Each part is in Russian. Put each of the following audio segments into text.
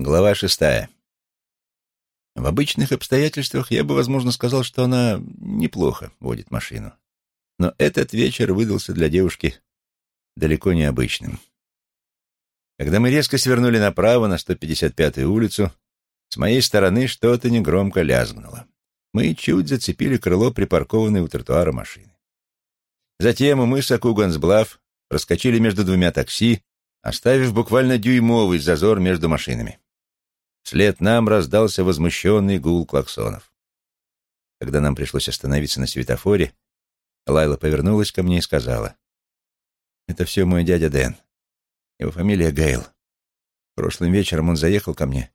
Глава 6. В обычных обстоятельствах я бы, возможно, сказал, что она неплохо водит машину. Но этот вечер выдался для девушки далеко необычным. Когда мы резко свернули направо на 155-ю улицу, с моей стороны что-то негромко лязгнуло. Мы чуть зацепили крыло припаркованной у тротуара машины. Затем у мыса Кугансблав проскочили между двумя такси, оставив буквально дюймовый зазор между машинами. Вслед нам раздался возмущенный гул клаксонов. Когда нам пришлось остановиться на светофоре, Лайла повернулась ко мне и сказала: «Это все мой дядя Дэн. Его фамилия Гейл. Прошлым вечером он заехал ко мне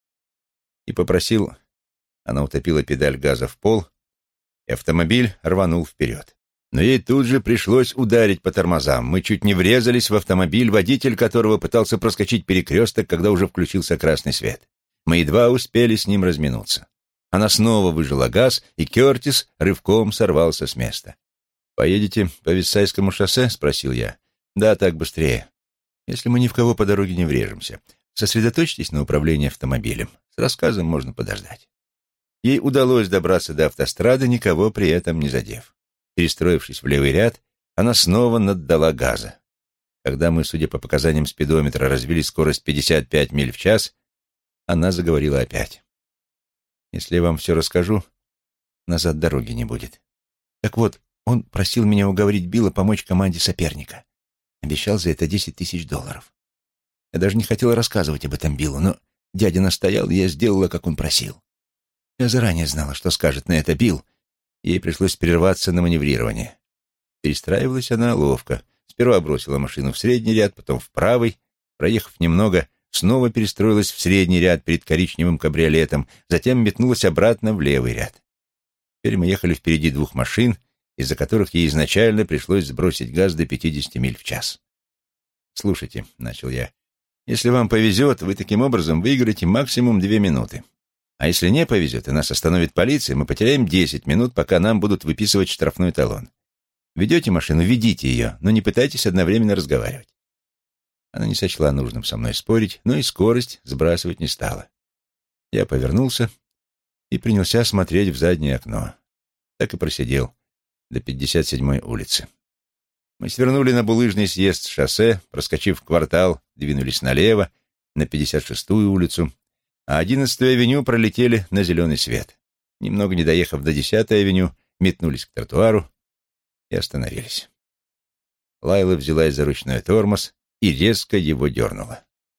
и попросил...» Она утопила педаль газа в пол, и автомобиль рванул вперед. Но ей тут же пришлось ударить по тормозам. Мы чуть не врезались в автомобиль, водитель которого пытался проскочить перекресток, когда уже включился красный свет. Мы едва успели с ним разминуться. Она снова выжила газ, и Кертис рывком сорвался с места. «Поедете по Виссайскому шоссе?» — спросил я. «Да, так быстрее. Если мы ни в кого по дороге не врежемся. Сосредоточьтесь на управлении автомобилем. С рассказом можно подождать». Ей удалось добраться до автострады, никого при этом не задев. Перестроившись в левый ряд, она снова наддала газа. Когда мы, судя по показаниям спидометра, развили скорость 55 миль в час, она заговорила опять. «Если я вам все расскажу, назад дороги не будет. Так вот, он просил меня уговорить Билла помочь команде соперника. Обещал за это $10 000. Я даже не хотел рассказывать об этом Биллу, но дядя настоял, и я сделала, как он просил. Я заранее знала, что скажет на это Билл, и ей пришлось прерваться на маневрирование. Перестраивалась она ловко. Сперва бросила машину в средний ряд, потом в правый, проехав немного, снова перестроилась в средний ряд перед коричневым кабриолетом, затем метнулась обратно в левый ряд. Теперь мы ехали впереди двух машин, из-за которых ей изначально пришлось сбросить газ до 50 миль в час. «Слушайте», — начал я, — «если вам повезет, вы таким образом выиграете максимум 2 минуты. А если не повезет, и нас остановит полиция, мы потеряем 10 минут, пока нам будут выписывать штрафной талон. Ведете машину, ведите ее, но не пытайтесь одновременно разговаривать». Она не сочла нужным со мной спорить, но и скорость сбрасывать не стала. Я повернулся и принялся смотреть в заднее окно. Так и просидел до 57-й улицы. Мы свернули на булыжный съезд с шоссе, проскочив квартал, двинулись налево, на 56-ю улицу, а 11-ю авеню пролетели на зеленый свет. Немного не доехав до 10-й авеню, метнулись к тротуару и остановились. Лайла взялась за ручной тормоз и резко его дернула.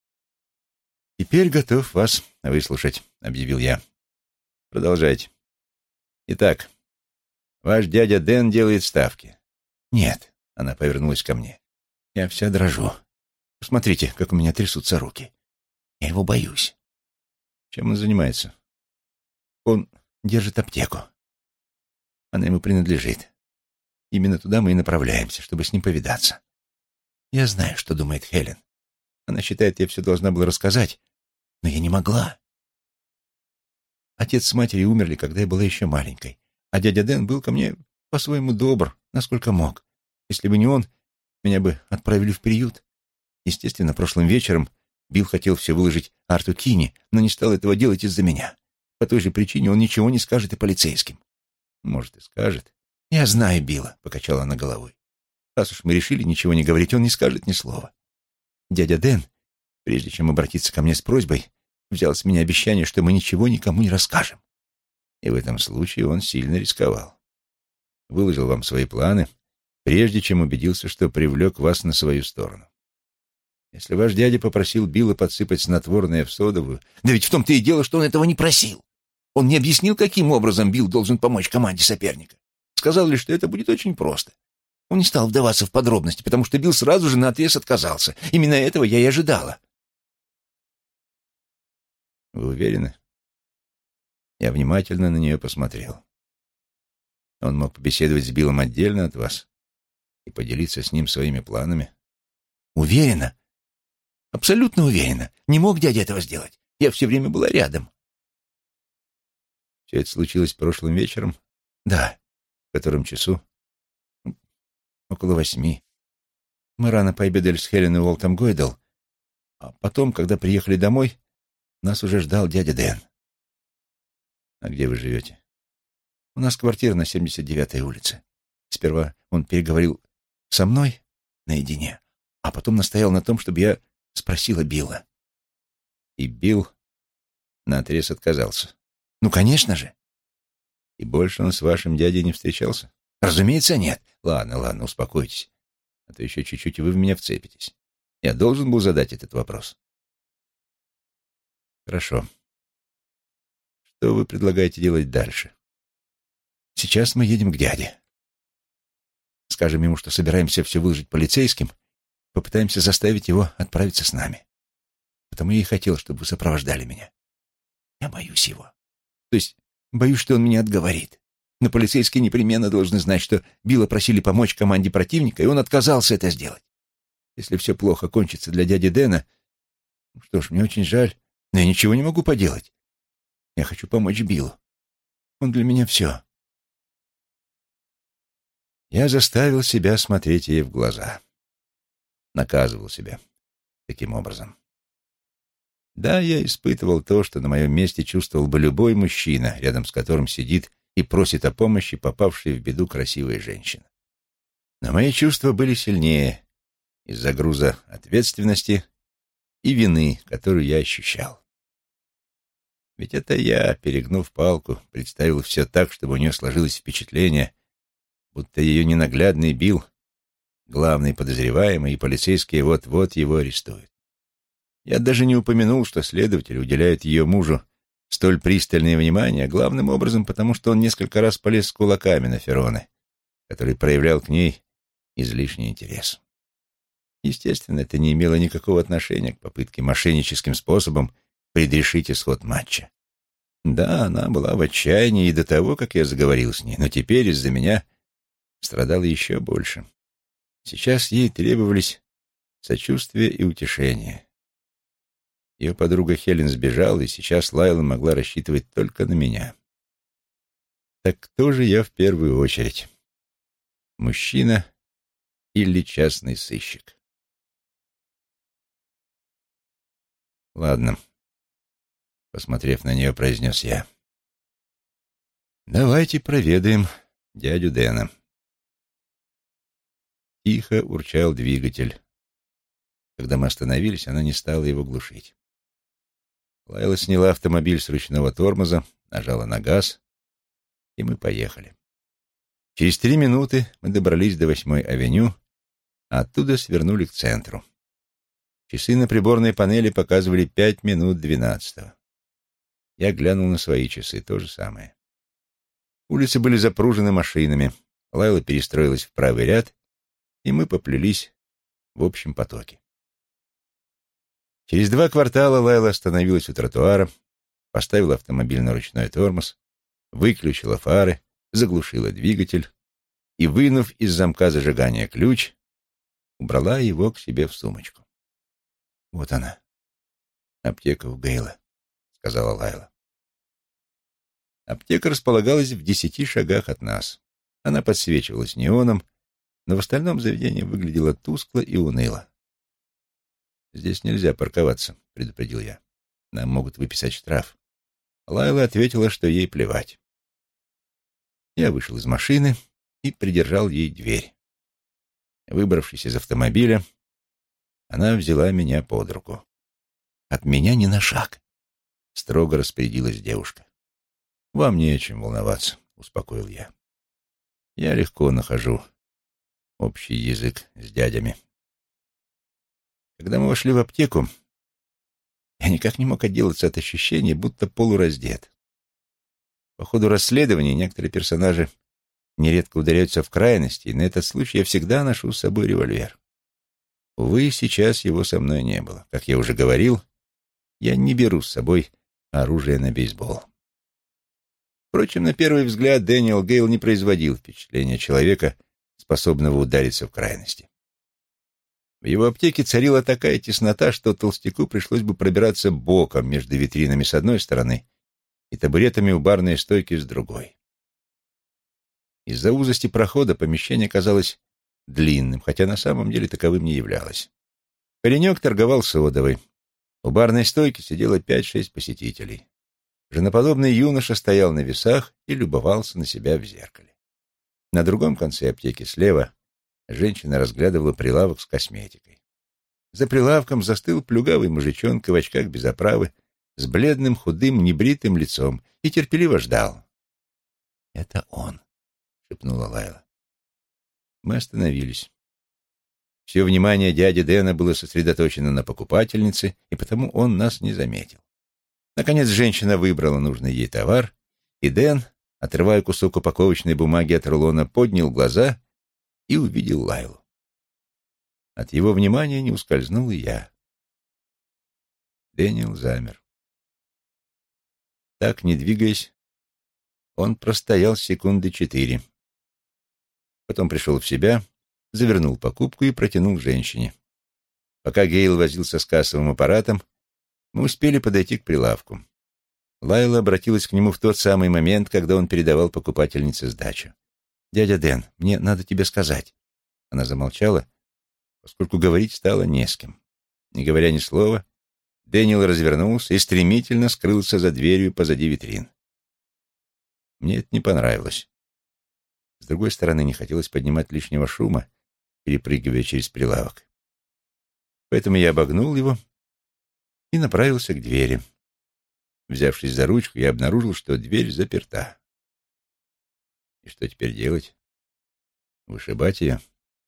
«Теперь готов вас выслушать», — объявил я. «Продолжайте. Итак, ваш дядя Дэн делает ставки». «Нет», — она повернулась ко мне. «Я вся дрожу. Посмотрите, как у меня трясутся руки. Я его боюсь». «Чем он занимается?» «Он держит аптеку. Она ему принадлежит. Именно туда мы и направляемся, чтобы с ним повидаться. Я знаю, что думает Хелен. Она считает, я все должна была рассказать, но я не могла. Отец с матерью умерли, когда я была еще маленькой, а дядя Дэн был ко мне по-своему добр, насколько мог. Если бы не он, меня бы отправили в приют. Естественно, прошлым вечером Билл хотел все выложить Арту Кинни, но не стал этого делать из-за меня. По той же причине он ничего не скажет и полицейским». «Может, и скажет». «Я знаю Билла», — покачала она головой. «Раз уж мы решили ничего не говорить, он не скажет ни слова. Дядя Дэн, прежде чем обратиться ко мне с просьбой, взял с меня обещание, что мы ничего никому не расскажем. И в этом случае он сильно рисковал. Выложил вам свои планы, прежде чем убедился, что привлек вас на свою сторону. Если ваш дядя попросил Билла подсыпать снотворное в содовую...» «Да ведь в том-то и дело, что он этого не просил. Он не объяснил, каким образом Билл должен помочь команде соперника. Сказал лишь, что это будет очень просто. Он не стал вдаваться в подробности, потому что Билл сразу же наотрез отказался. Именно этого я и ожидала». «Вы уверены?» Я внимательно на нее посмотрел. Он мог побеседовать с Биллом отдельно от вас и поделиться с ним своими планами. «Уверена? Абсолютно уверена. Не мог дядя этого сделать. Я все время была рядом». «Все это случилось прошлым вечером?» «Да». «В котором часу?» «Около 8. Мы рано пообедали с Хелен и Уолтом Гойдл, а потом, когда приехали домой, Нас уже ждал дядя Дэн. А где вы живете? У нас квартира на 79-й улице. Сперва он переговорил со мной наедине, а потом настоял на том, чтобы я спросила Билла. И Билл наотрез отказался. Ну, конечно же. И больше он с вашим дядей не встречался? Разумеется, нет. Ладно, успокойтесь. А то еще чуть-чуть, и вы в меня вцепитесь. Я должен был задать этот вопрос. Хорошо. Что вы предлагаете делать дальше? Сейчас мы едем к дяде. Скажем ему, что собираемся все выложить полицейским, попытаемся заставить его отправиться с нами. Потому я и хотел, чтобы вы сопровождали меня. Я боюсь его. То есть боюсь, что он меня отговорит. Но полицейские непременно должны знать, что Билла просили помочь команде противника, и он отказался это сделать. Если все плохо кончится для дяди Дэна, что ж, мне очень жаль, но я ничего не могу поделать. Я хочу помочь Биллу. Он для меня все. Я заставил себя смотреть ей в глаза. Наказывал себя таким образом. Да, я испытывал то, что на моем месте чувствовал бы любой мужчина, рядом с которым сидит и просит о помощи попавшей в беду красивая женщина. Но мои чувства были сильнее из-за груза ответственности и вины, которую я ощущал. Ведь это я, перегнув палку, представил все так, чтобы у нее сложилось впечатление, будто ее ненаглядный Билл — главный подозреваемый, и полицейские вот-вот его арестуют. Я даже не упомянул, что следователи уделяют ее мужу столь пристальное внимание, главным образом потому, что он несколько раз полез с кулаками на Ферроне, который проявлял к ней излишний интерес. Естественно, это не имело никакого отношения к попытке мошенническим способом предрешить исход матча. Да, она была в отчаянии и до того, как я заговорил с ней, но теперь из-за меня страдала еще больше. Сейчас ей требовались сочувствие и утешение. Ее подруга Хелен сбежала, и сейчас Лайла могла рассчитывать только на меня. Так кто же я в первую очередь? Мужчина или частный сыщик? Ладно, посмотрев на нее, произнес я. Давайте проведаем дядю Дэна. Тихо урчал двигатель. Когда мы остановились, она не стала его глушить. Лайла сняла автомобиль с ручного тормоза, нажала на газ, и мы поехали. Через 3 минуты мы добрались до 8-й авеню, а оттуда свернули к центру. Часы на приборной панели показывали 5 минут 12-го. Я глянул на свои часы, то же самое. Улицы были запружены машинами. Лайла перестроилась в правый ряд, и мы поплелись в общем потоке. Через 2 квартала Лайла остановилась у тротуара, поставила автомобиль на ручной тормоз, выключила фары, заглушила двигатель и, вынув из замка зажигания ключ, убрала его к себе в сумочку. «Вот она, аптека у Гейла», — сказала Лайла. Аптека располагалась в 10 шагах от нас. Она подсвечивалась неоном, но в остальном заведение выглядело тускло и уныло. «Здесь нельзя парковаться», — предупредил я. «Нам могут выписать штраф». Лайла ответила, что ей плевать. Я вышел из машины и придержал ей дверь. Выбравшись из автомобиля, она взяла меня под руку. «От меня ни на шаг», — строго распорядилась девушка. «Вам не о чем волноваться», — успокоил я. «Я легко нахожу общий язык с дядями». Когда мы вошли в аптеку, я никак не мог отделаться от ощущения, будто полураздет. По ходу расследования некоторые персонажи нередко ударяются в крайности, и на этот случай я всегда ношу с собой револьвер. Увы, сейчас его со мной не было. Как я уже говорил, я не беру с собой оружие на бейсбол. Впрочем, на первый взгляд Дэниел Гейл не производил впечатления человека, способного удариться в крайности. В его аптеке царила такая теснота, что толстяку пришлось бы пробираться боком между витринами с одной стороны и табуретами у барной стойки с другой. Из-за узости прохода помещение казалось длинным, хотя на самом деле таковым не являлось. Паренек торговал содовой. У барной стойки сидело 5-6 посетителей. Женоподобный юноша стоял на весах и любовался на себя в зеркале. На другом конце аптеки слева женщина разглядывала прилавок с косметикой. За прилавком застыл плюгавый мужичонка в очках без оправы, с бледным, худым, небритым лицом, и терпеливо ждал. «Это он», — шепнула Лайла. Мы остановились. Все внимание дяди Дэна было сосредоточено на покупательнице, и потому он нас не заметил. Наконец женщина выбрала нужный ей товар, и Дэн, отрывая кусок упаковочной бумаги от рулона, поднял глаза и увидел Лайлу. От его внимания не ускользнул и я. Дэниел замер. Так, не двигаясь, он простоял 4 секунды. Потом пришел в себя, завернул покупку и протянул женщине. Пока Гейл возился с кассовым аппаратом, мы успели подойти к прилавку. Лайла обратилась к нему в тот самый момент, когда он передавал покупательнице сдачу. «Дядя Дэн, мне надо тебе сказать». Она замолчала, поскольку говорить стало не с кем. Не говоря ни слова, Дэниел развернулся и стремительно скрылся за дверью позади витрин. Мне это не понравилось. С другой стороны, не хотелось поднимать лишнего шума, перепрыгивая через прилавок. Поэтому я обогнул его и направился к двери. Взявшись за ручку, я обнаружил, что дверь заперта. И что теперь делать? Вышибать ее?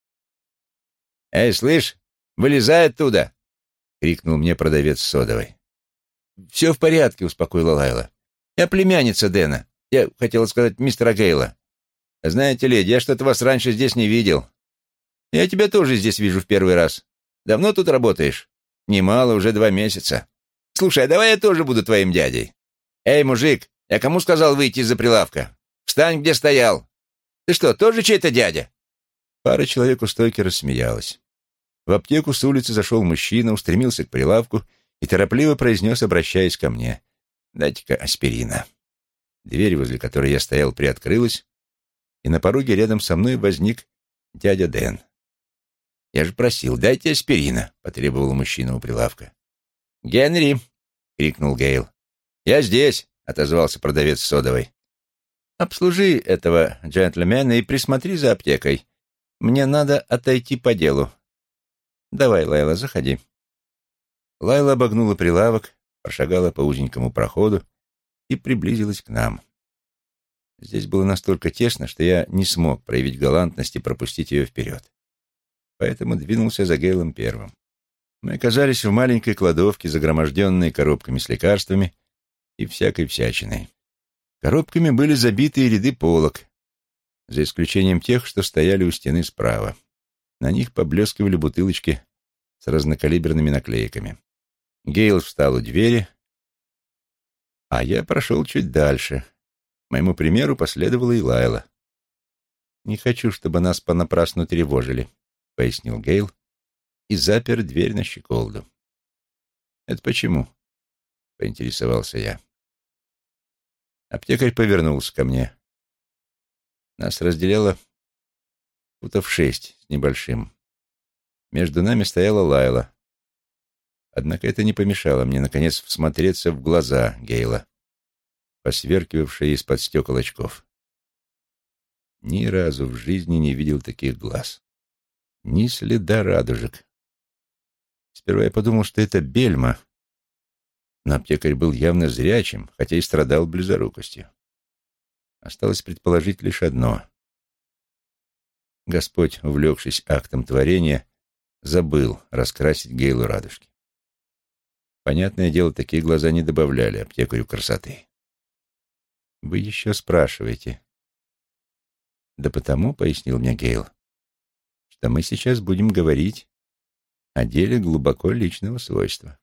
«Эй, слышь, вылезай оттуда!» — крикнул мне продавец содовой. «Все в порядке», — успокоила Лайла. «Я племянница Дэна. Я хотела сказать мистера Гейла. Знаете, леди, я что-то вас раньше здесь не видел. Я тебя тоже здесь вижу в первый раз. Давно тут работаешь?» «Немало, уже 2 месяца. Слушай, а давай я тоже буду твоим дядей. Эй, мужик, я кому сказал выйти из-за прилавка? Встань, где стоял. Ты что, тоже чей-то дядя?» Пара человек у стойки рассмеялась. В аптеку с улицы зашел мужчина, устремился к прилавку и торопливо произнес, обращаясь ко мне: «Дайте-ка аспирина». Дверь, возле которой я стоял, приоткрылась, и на пороге рядом со мной возник дядя Дэн. «Я же просил, дайте аспирина», — потребовал мужчина у прилавка. «Генри!» — крикнул Гейл. «Я здесь!» — отозвался продавец содовой. «Обслужи этого джентльмена и присмотри за аптекой. Мне надо отойти по делу. Давай, Лайла, заходи». Лайла обогнула прилавок, прошагала по узенькому проходу и приблизилась к нам. Здесь было настолько тесно, что я не смог проявить галантность и пропустить ее вперед. Поэтому двинулся за Гейлом первым. Мы оказались в маленькой кладовке, загроможденной коробками с лекарствами и всякой всячиной. Коробками были забиты ряды полок, за исключением тех, что стояли у стены справа. На них поблескивали бутылочки с разнокалиберными наклейками. Гейл встал у двери, а я прошел чуть дальше. Моему примеру последовала и Лайла. «Не хочу, чтобы нас понапрасну тревожили», — пояснил Гейл и запер дверь на щеколду. «Это почему?» — поинтересовался я. Аптекарь повернулся ко мне. Нас разделяло 6 футов с небольшим. Между нами стояла Лайла. Однако это не помешало мне, наконец, всмотреться в глаза Гейла, посверкивавшие из-под стекол очков. Ни разу в жизни не видел таких глаз. Ни следа радужек. Сперва я подумал, что это бельма, но аптекарь был явно зрячим, хотя и страдал близорукостью. Осталось предположить лишь одно. Господь, увлекшись актом творения, забыл раскрасить Гейлу радужки. Понятное дело, такие глаза не добавляли аптекарю красоты. «Вы еще спрашиваете?» «Да потому, — пояснил мне Гейл, — что мы сейчас будем говорить о деле глубоко личного свойства.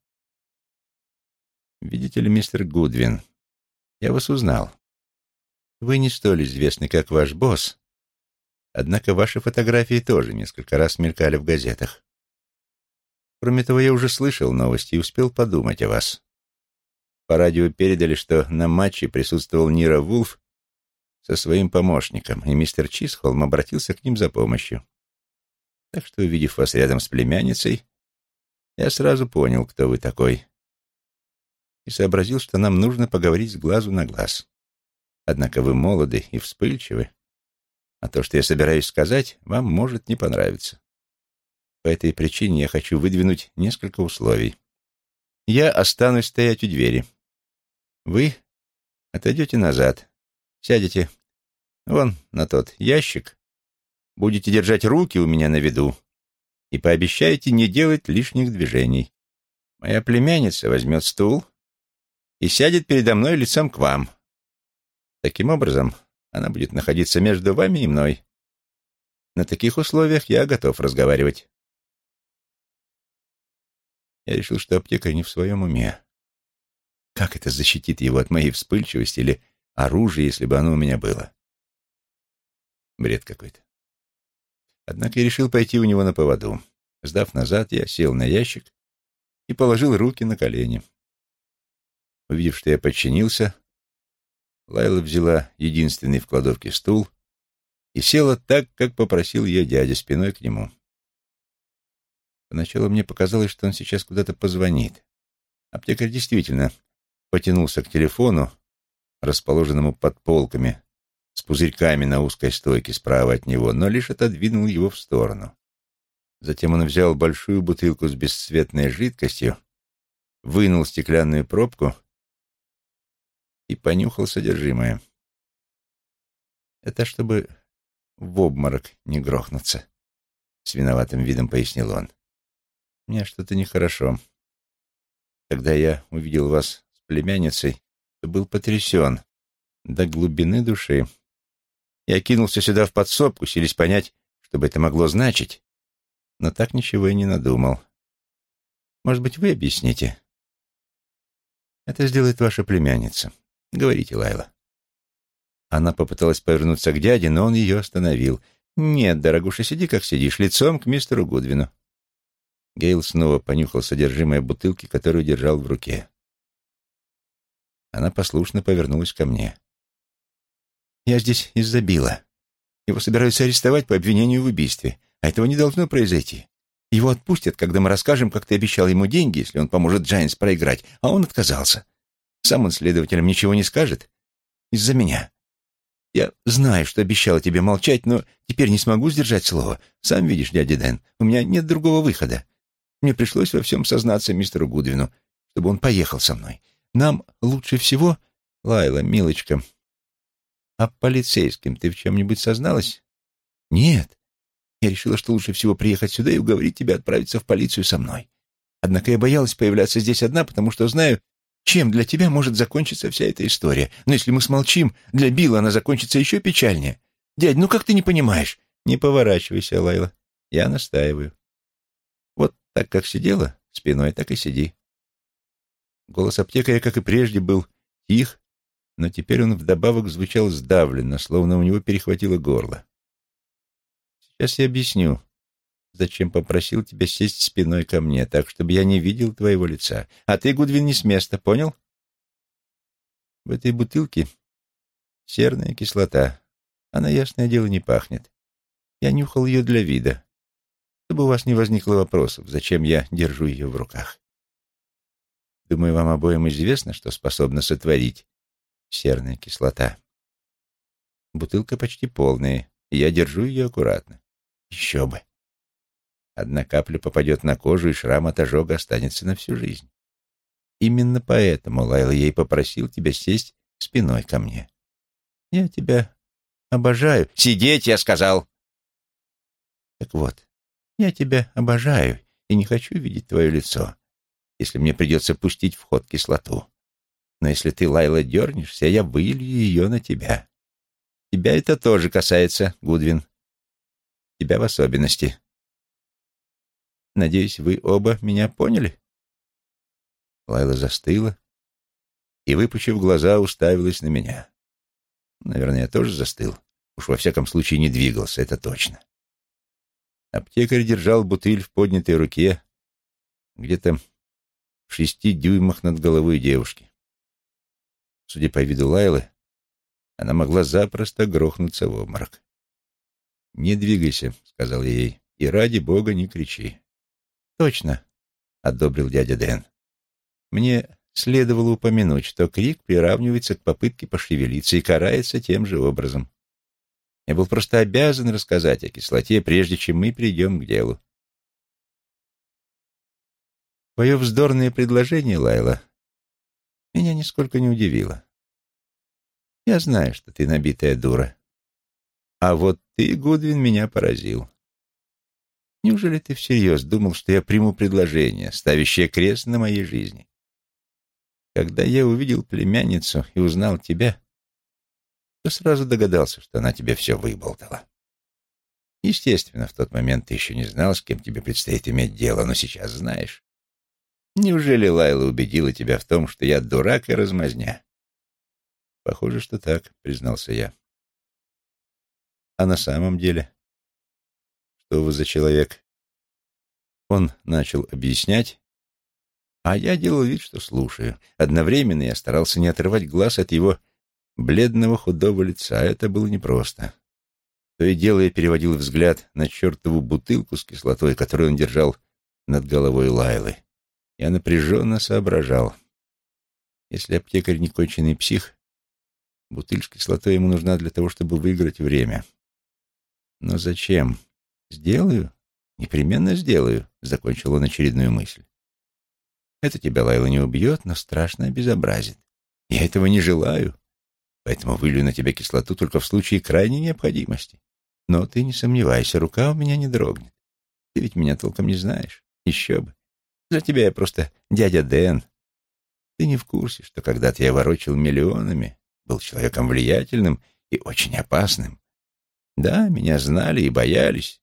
Видите ли, мистер Гудвин, я вас узнал. Вы не столь известны, как ваш босс, однако ваши фотографии тоже несколько раз мелькали в газетах. Кроме того, я уже слышал новости и успел подумать о вас. По радио передали, что на матче присутствовал Ниро Вулф со своим помощником, и мистер Чисхолм обратился к ним за помощью. Так что, увидев вас рядом с племянницей, я сразу понял, кто вы такой, и сообразил, что нам нужно поговорить с глазу на глаз. Однако вы молоды и вспыльчивы, а то, что я собираюсь сказать, вам может не понравиться. По этой причине я хочу выдвинуть несколько условий. Я останусь стоять у двери. Вы отойдете назад, сядете вон на тот ящик, будете держать руки у меня на виду и пообещаете не делать лишних движений. Моя племянница возьмет стул и сядет передо мной лицом к вам. Таким образом, она будет находиться между вами и мной. На таких условиях я готов разговаривать. Я решил, что аптекарь не в своем уме. Как это защитит его от моей вспыльчивости или оружия, если бы оно у меня было? Бред какой-то. Однако я решил пойти у него на поводу. Сдав назад, я сел на ящик и положил руки на колени. Увидев, что я подчинился, Лайла взяла единственный в кладовке стул и села так, как попросил ее дядя, спиной к нему. Поначалу мне показалось, что он сейчас куда-то позвонит. Аптекарь действительно потянулся к телефону, расположенному под полками, с пузырьками на узкой стойке справа от него, но лишь отодвинул его в сторону. Затем он взял большую бутылку с бесцветной жидкостью, вынул стеклянную пробку и понюхал содержимое. «Это чтобы в обморок не грохнуться», — с виноватым видом пояснил он. «Мне что-то нехорошо. Когда я увидел вас с племянницей, то был потрясен до глубины души. Я кинулся сюда в подсобку, силясь понять, что бы это могло значить, но так ничего и не надумал. Может быть, вы объясните?» «Это сделает ваша племянница. Говорите, Лайла». Она попыталась повернуться к дяде, но он ее остановил. «Нет, дорогуша, сиди как сидишь, лицом к мистеру Гудвину». Гейл снова понюхал содержимое бутылки, которую держал в руке. Она послушно повернулась ко мне. «Я здесь из-за Билла. Его собираются арестовать по обвинению в убийстве, а этого не должно произойти. Его отпустят, когда мы расскажем, как ты обещал ему деньги, если он поможет Джайнс проиграть, а он отказался. Сам он следователям ничего не скажет. Из-за меня. Я знаю, что обещала тебе молчать, но теперь не смогу сдержать слово. Сам видишь, дядя Дэн, у меня нет другого выхода. Мне пришлось во всем сознаться мистеру Гудвину, чтобы он поехал со мной. Нам лучше всего... Лайла, милочка, а полицейским ты в чем-нибудь созналась?» «Нет. Я решила, что лучше всего приехать сюда и уговорить тебя отправиться в полицию со мной. Однако я боялась появляться здесь одна, потому что знаю, чем для тебя может закончиться вся эта история. Но если мы смолчим, для Билла она закончится еще печальнее. Дядь, ну как ты не понимаешь?» «Не поворачивайся, Лайла. Я настаиваю. Вот так, как сидела спиной, так и сиди». Голос аптекаря, как и прежде, был тих, но теперь он вдобавок звучал сдавленно, словно у него перехватило горло. «Сейчас я объясню, зачем попросил тебя сесть спиной ко мне, так, чтобы я не видел твоего лица. А ты, Гудвин, не с места, понял? В этой бутылке серная кислота. Она, ясное дело, не пахнет. Я нюхал ее для вида, чтобы у вас не возникло вопросов, зачем я держу ее в руках. Думаю, вам обоим известно, что способна сотворить серная кислота. Бутылка почти полная, и я держу ее аккуратно. Еще бы. Одна капля попадет на кожу, и шрам от ожога останется на всю жизнь. Именно поэтому, Лайла, я и попросил тебя сесть спиной ко мне. Я тебя обожаю. Сидеть, я сказал. Так вот, я тебя обожаю и не хочу видеть твое лицо, если мне придется пустить в ход кислоту. Но если ты, Лайла, дернешься, я вылью ее на тебя. Тебя это тоже касается, Гудвин. Тебя в особенности. Надеюсь, вы оба меня поняли?» Лайла застыла и, выпучив глаза, уставилась на меня. Наверное, я тоже застыл. Уж во всяком случае не двигался, это точно. Аптекарь держал бутыль в поднятой руке где-то в 6 дюймах над головой девушки. Судя по виду Лайлы, она могла запросто грохнуться в обморок. «Не двигайся», — сказал я ей, — «и ради бога не кричи». «Точно», — одобрил дядя Дэн. «Мне следовало упомянуть, что крик приравнивается к попытке пошевелиться и карается тем же образом. Я был просто обязан рассказать о кислоте, прежде чем мы перейдем к делу. Твое вздорное предложение, Лайла, меня нисколько не удивило. Я знаю, что ты набитая дура. А вот ты, Гудвин, меня поразил. Неужели ты всерьез думал, что я приму предложение, ставящее крест на моей жизни? Когда я увидел племянницу и узнал тебя, то сразу догадался, что она тебе все выболтала. Естественно, в тот момент ты еще не знал, с кем тебе предстоит иметь дело, но сейчас знаешь. Неужели Лайла убедила тебя в том, что я дурак и размазня? Похоже, что так, признался я. А на самом деле? Что вы за человек? Он начал объяснять, а я делал вид, что слушаю. Одновременно я старался не отрывать глаз от его бледного худого лица. Это было непросто. То и дело я переводил взгляд на чертову бутылку с кислотой, которую он держал над головой Лайлы. Я напряженно соображал. Если аптекарь не конченый псих, бутыль с кислотой ему нужна для того, чтобы выиграть время. Но зачем? Сделаю? Непременно сделаю, — закончил он очередную мысль. Это тебя, Лайла, не убьет, но страшно обезобразит. Я этого не желаю, поэтому вылью на тебя кислоту только в случае крайней необходимости. Но ты не сомневайся, рука у меня не дрогнет. Ты ведь меня толком не знаешь. Еще бы. За тебя я просто дядя Дэн. Ты не в курсе, что когда-то я ворочил миллионами, был человеком влиятельным и очень опасным. Да, меня знали и боялись.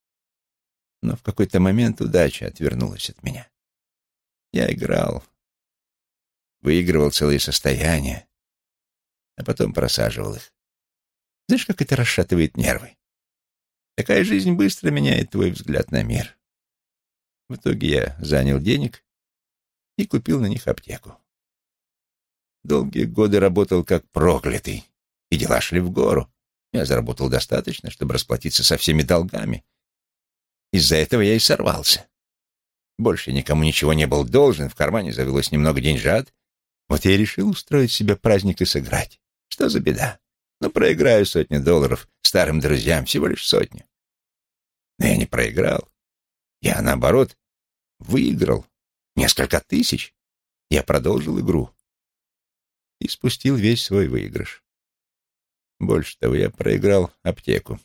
Но в какой-то момент удача отвернулась от меня. Я играл, выигрывал целые состояния, а потом просаживал их. Знаешь, как это расшатывает нервы? Такая жизнь быстро меняет твой взгляд на мир. В итоге я занял денег и купил на них аптеку. Долгие годы работал как проклятый, и дела шли в гору. Я заработал достаточно, чтобы расплатиться со всеми долгами. Из-за этого я и сорвался. Больше никому ничего не был должен, в кармане завелось немного деньжат. Вот я и решил устроить себе праздник и сыграть. Что за беда? Ну, проиграю $100 старым друзьям, всего лишь 100. Но я не проиграл. Я, наоборот, выиграл несколько тысяч. Я продолжил игру и спустил весь свой выигрыш. Больше того, я проиграл аптеку.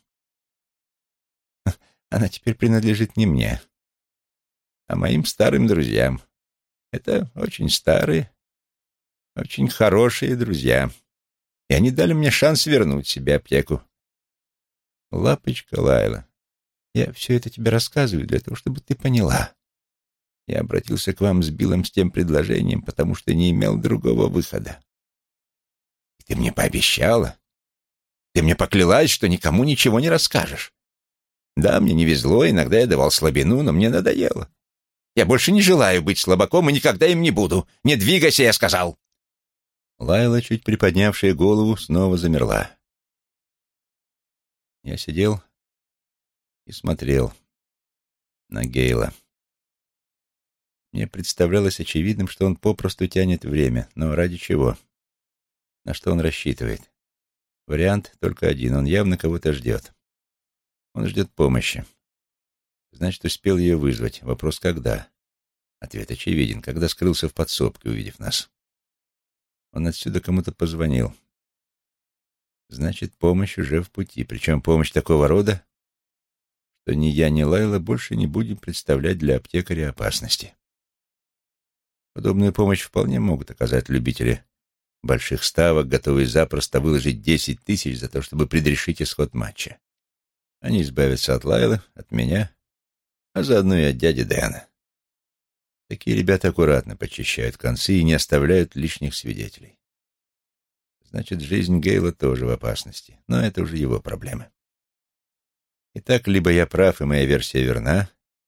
Она теперь принадлежит не мне, а моим старым друзьям. Это очень старые, очень хорошие друзья. И они дали мне шанс вернуть себе аптеку. Лапочка Лайла, я все это тебе рассказываю для того, чтобы ты поняла. Я обратился к вам с Биллом с тем предложением, потому что не имел другого выхода. И ты мне пообещала, ты мне поклялась, что никому ничего не расскажешь. Да, мне не везло, иногда я давал слабину, но мне надоело. Я больше не желаю быть слабаком и никогда им не буду. Не двигайся, я сказал. Лайла, чуть приподнявшая голову, снова замерла. Я сидел и смотрел на Гейла. Мне представлялось очевидным, что он попросту тянет время. Но ради чего? На что он рассчитывает? Вариант только один. Он явно кого-то ждет. Он ждет помощи. Значит, успел ее вызвать. Вопрос, когда? Ответ очевиден. Когда скрылся в подсобке, увидев нас. Он отсюда кому-то позвонил. Значит, помощь уже в пути. Причем помощь такого рода, что ни я, ни Лайла больше не будем представлять для аптекаря опасности. Подобную помощь вполне могут оказать любители больших ставок, готовые запросто выложить 10 000 за то, чтобы предрешить исход матча. Они избавятся от Лайлы, от меня, а заодно и от дяди Дэна. Такие ребята аккуратно почищают концы и не оставляют лишних свидетелей. Значит, жизнь Гейла тоже в опасности, но это уже его проблемы. Итак, либо я прав, и моя версия верна,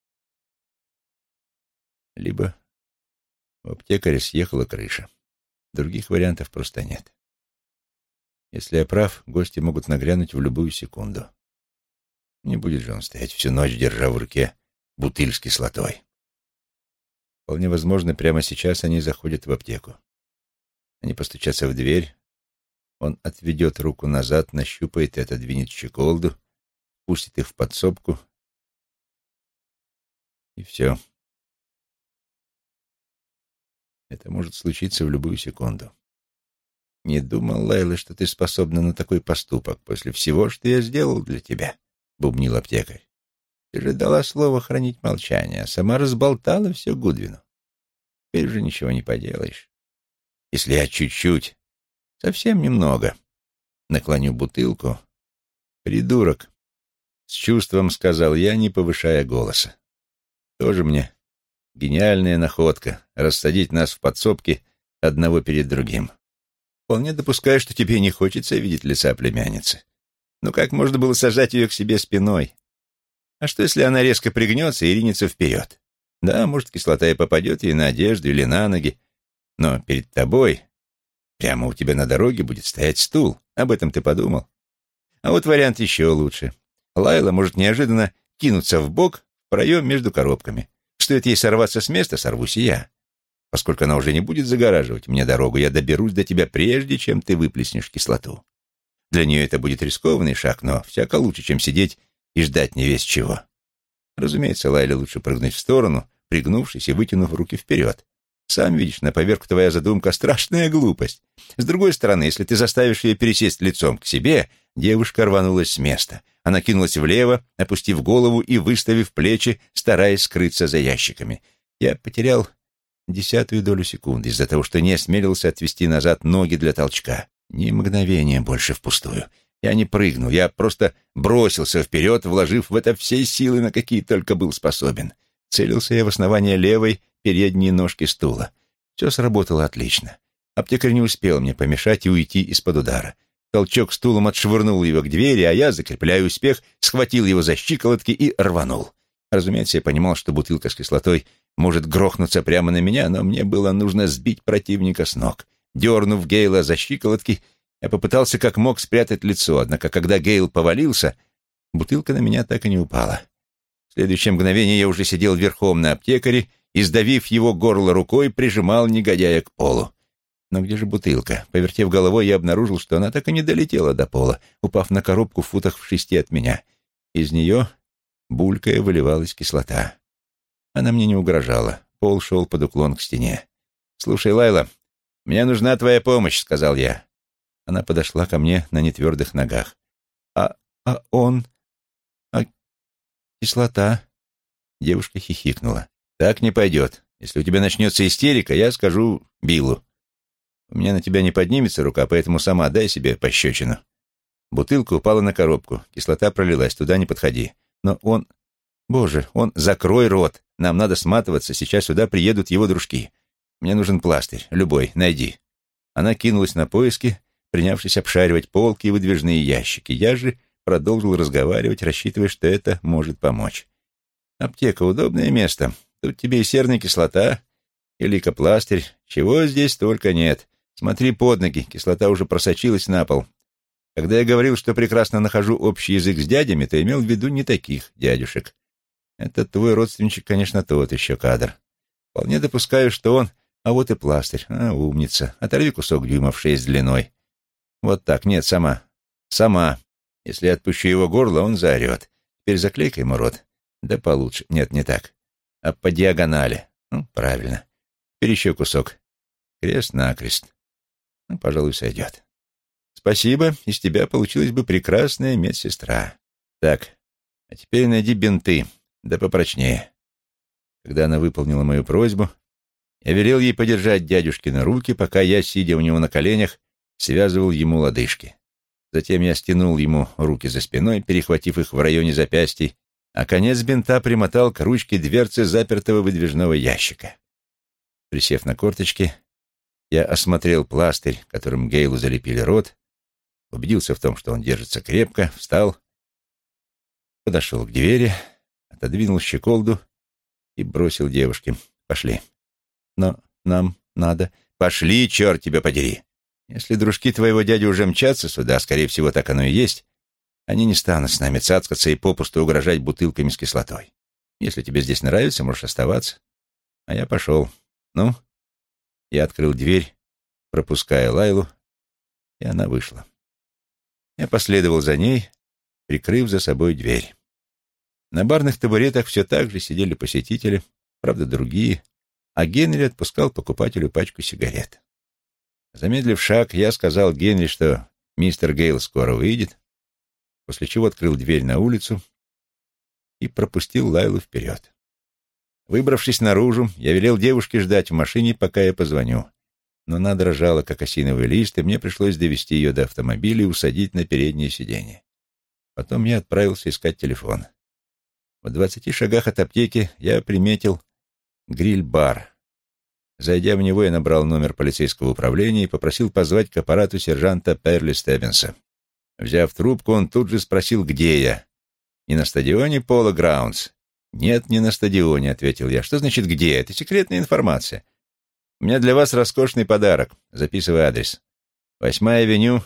либо у аптекаря съехала крыша. Других вариантов просто нет. Если я прав, гости могут нагрянуть в любую секунду. Не будет же он стоять всю ночь, держа в руке бутыль с кислотой. Вполне возможно, прямо сейчас они заходят в аптеку. Они постучатся в дверь, он отведет руку назад, нащупает и отодвинет щеколду, пустит их в подсобку, и все. Это может случиться в любую секунду. «Не думал, Лайла, что ты способна на такой поступок после всего, что я сделал для тебя», — бубнил аптекарь. «Ты же дала слово хранить молчание, а сама разболтала все Гудвину. Теперь уже ничего не поделаешь. Если я чуть-чуть, совсем немного, наклоню бутылку...» «Придурок», — с чувством сказал я, не повышая голоса. «Тоже мне гениальная находка — рассадить нас в подсобке одного перед другим. Вполне допускаю, что тебе не хочется видеть лица племянницы. Но как можно было сажать ее к себе спиной? А что, если она резко пригнется и ринется вперед? Да, может, кислота и попадет ей на одежду или на ноги, но перед тобой, прямо у тебя на дороге, будет стоять стул. Об этом ты подумал? А вот вариант еще лучше. Лайла может неожиданно кинуться в бок в проем между коробками. Стоит ей сорваться с места, сорвусь и я. Поскольку она уже не будет загораживать мне дорогу, я доберусь до тебя прежде, чем ты выплеснешь кислоту. Для нее это будет рискованный шаг, но всяко лучше, чем сидеть и ждать не весть чего. Разумеется, Лайле лучше прыгнуть в сторону, пригнувшись и вытянув руки вперед. Сам видишь, на поверку твоя задумка — страшная глупость. С другой стороны, если ты заставишь ее пересесть лицом к себе, девушка рванулась с места. Она кинулась влево, опустив голову и выставив плечи, стараясь скрыться за ящиками. Я потерял 1/10 долю секунды из-за того, что не осмелился отвести назад ноги для толчка. Ни мгновения больше впустую. Я не прыгнул, я просто бросился вперед, вложив в это все силы, на какие только был способен. Целился я в основание левой передней ножки стула. Все сработало отлично. Аптекарь не успел мне помешать и уйти из-под удара. Толчок стулом отшвырнул его к двери, а я, закрепляя успех, схватил его за щиколотки и рванул. Разумеется, я понимал, что бутылка с кислотой может грохнуться прямо на меня, но мне было нужно сбить противника с ног. Дернув Гейла за щиколотки, я попытался как мог спрятать лицо, однако когда Гейл повалился, бутылка на меня так и не упала. В следующее мгновение я уже сидел верхом на аптекаре и, сдавив его горло рукой, прижимал негодяя к полу. Но где же бутылка? Повертев головой, я обнаружил, что она так и не долетела до пола, упав на коробку в футах в 6 от меня. Из нее, булькая, выливалась кислота. Она мне не угрожала. Пол шел под уклон к стене. «Слушай, Лайла, мне нужна твоя помощь», — сказал я. Она подошла ко мне на нетвердых ногах. «А кислота?» Девушка хихикнула. «Так не пойдет. Если у тебя начнется истерика, я скажу Биллу. У меня на тебя не поднимется рука, поэтому сама дай себе пощечину». Бутылка упала на коробку. Кислота пролилась. Туда не подходи. Но он... Боже, он... Закрой рот. Нам надо сматываться. Сейчас сюда приедут его дружки. Мне нужен пластырь. Любой. Найди. Она кинулась на поиски, принявшись обшаривать полки и выдвижные ящики. Я же продолжил разговаривать, рассчитывая, что это может помочь. «Аптека — удобное место. Тут тебе и серная кислота, и лейкопластырь. Чего здесь только нет. Смотри под ноги, кислота уже просочилась на пол. Когда я говорил, что прекрасно нахожу общий язык с дядями, то имел в виду не таких дядюшек. Этот твой родственничек, конечно, тот еще кадр. Вполне допускаю, что он... А вот и пластырь. Умница. Оторви кусок дюймов 6 длиной. Вот так. Нет, сама. Сама. Если я отпущу его горло, он заорет. Теперь заклейка ему рот. Да получше. Нет, не так. А по диагонали. Правильно. Теперь еще кусок. Крест-накрест. Пожалуй, сойдет. Спасибо. Из тебя получилась бы прекрасная медсестра. Так, а теперь найди бинты. Да попрочнее. Когда она выполнила мою просьбу, я велел ей подержать дядюшкины руки, пока я, сидя у него на коленях, связывал ему лодыжки. Затем я стянул ему руки за спиной, перехватив их в районе запястий, а конец бинта примотал к ручке дверцы запертого выдвижного ящика. Присев на корточки, я осмотрел пластырь, которым Гейлу залепили рот, убедился в том, что он держится крепко, встал, подошел к двери, отодвинул щеколду и бросил девушке: «Пошли». «Но нам надо...» «Пошли, черт тебя подери! Если дружки твоего дяди уже мчатся сюда, скорее всего, так оно и есть, они не станут с нами цацкаться и попусту угрожать бутылками с кислотой. Если тебе здесь нравится, можешь оставаться. А я пошел. Ну, я открыл дверь, пропуская Лайлу, и она вышла. Я последовал за ней, прикрыв за собой дверь. На барных табуретах все так же сидели посетители, правда, другие, а Генри отпускал покупателю пачку сигарет. Замедлив шаг, я сказал Генри, что мистер Гейл скоро выйдет, после чего открыл дверь на улицу и пропустил Лайлу вперед. Выбравшись наружу, я велел девушке ждать в машине, пока я позвоню. Но она дрожала, как осиновый лист, и мне пришлось довести ее до автомобиля и усадить на переднее сиденье. Потом я отправился искать телефон. В 20 шагах от аптеки я приметил гриль-бар. Зайдя в него, я набрал номер полицейского управления и попросил позвать к аппарату сержанта Перли Стеббинса. Взяв трубку, он тут же спросил, где я. «Не на стадионе Пола Граундс?» «Нет, не на стадионе», — ответил я. «Что значит «где»? Это секретная информация. У меня для вас роскошный подарок. Записывай адрес. 8-я авеню,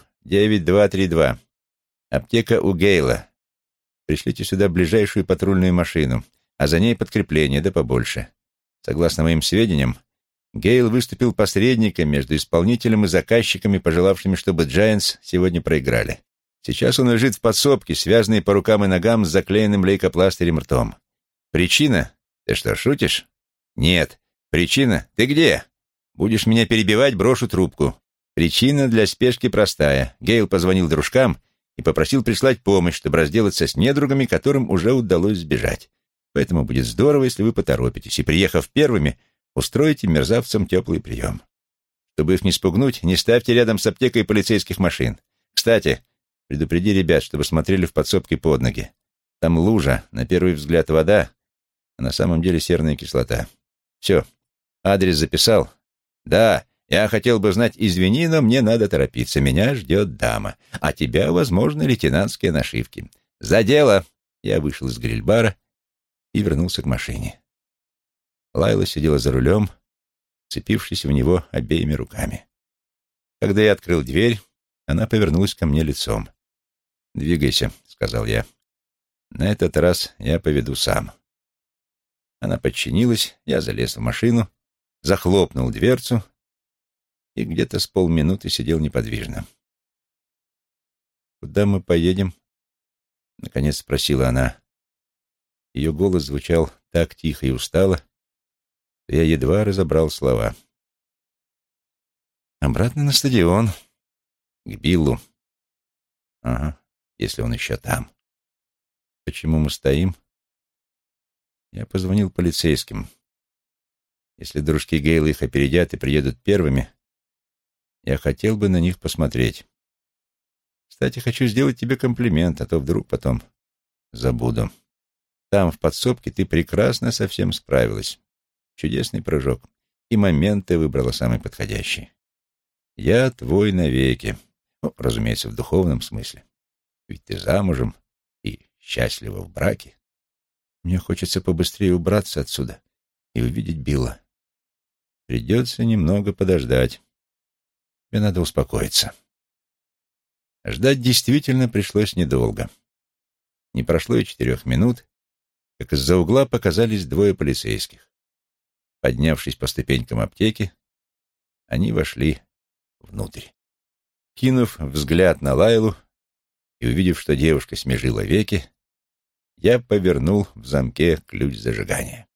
9232. Аптека у Гейла. Пришлите сюда ближайшую патрульную машину, а за ней подкрепление, да побольше. Согласно моим сведениям, Гейл выступил посредником между исполнителем и заказчиками, пожелавшими, чтобы Giants сегодня проиграли. Сейчас он лежит в подсобке, связанный по рукам и ногам с заклеенным лейкопластырем ртом. Причина? Ты что, шутишь? Нет. Причина? Ты где? Будешь меня перебивать, брошу трубку. Причина для спешки простая. Гейл позвонил дружкам и попросил прислать помощь, чтобы разделаться с недругами, которым уже удалось сбежать. Поэтому будет здорово, если вы поторопитесь, и, приехав первыми, устроите мерзавцам теплый прием. Чтобы их не спугнуть, не ставьте рядом с аптекой полицейских машин. Кстати, предупреди ребят, чтобы смотрели в подсобке под ноги. Там лужа, на первый взгляд вода, а на самом деле серная кислота. Все, адрес записал? Да, я хотел бы знать, извини, но мне надо торопиться. Меня ждет дама, а тебя, возможно, лейтенантские нашивки. За дело! Я вышел из гриль-бара и вернулся к машине. Лайла сидела за рулем, вцепившись в него обеими руками. Когда я открыл дверь, она повернулась ко мне лицом. «Двигайся», — сказал я. «На этот раз я поведу сам». Она подчинилась, я залез в машину, захлопнул дверцу и где-то с полминуты сидел неподвижно. «Куда мы поедем?» — наконец спросила она. Ее голос звучал так тихо и устало, что я едва разобрал слова. «Обратно на стадион, к Биллу». «Ага, если он еще там». «Почему мы стоим?» Я позвонил полицейским. Если дружки Гейла их опередят и приедут первыми, я хотел бы на них посмотреть. Кстати, хочу сделать тебе комплимент, а то вдруг потом забуду. Там, в подсобке, ты прекрасно со всем справилась. Чудесный прыжок. И момент ты выбрала самый подходящий. Я твой навеки. Ну, разумеется, в духовном смысле. Ведь ты замужем и счастлива в браке. Мне хочется побыстрее убраться отсюда и увидеть Билла. Придется немного подождать. Тебе надо успокоиться. Ждать действительно пришлось недолго. Не прошло и 4 минут, как из-за угла показались 2 полицейских. Поднявшись по ступенькам аптеки, они вошли внутрь. Кинув взгляд на Лайлу и увидев, что девушка смежила веки, я повернул в замке ключ зажигания.